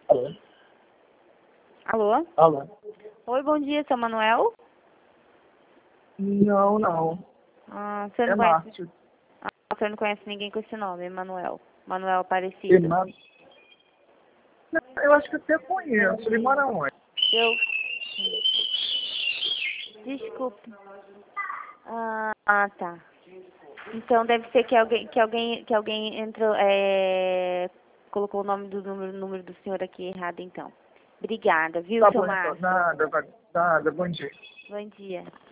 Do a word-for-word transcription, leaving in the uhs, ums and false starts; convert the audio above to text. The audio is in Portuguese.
Alô? Alô? Alô? Oi, bom dia, seu Manuel? Não, não. Ah, você não É conhece, Márcio. ah, você não conhece ninguém com esse nome, Manuel. Manuel Aparecido. Irmã. Eu acho que até conheço. Ele mora onde? Eu... Desculpe. Ah, ah, tá. Então deve ser que alguém, que alguém, que alguém entrou, é... colocou o nome do número, número do senhor aqui errado, então. Obrigada, viu, Tá seu bom, então. Márcio? Nada, vai- nada. Bom dia. Bom dia.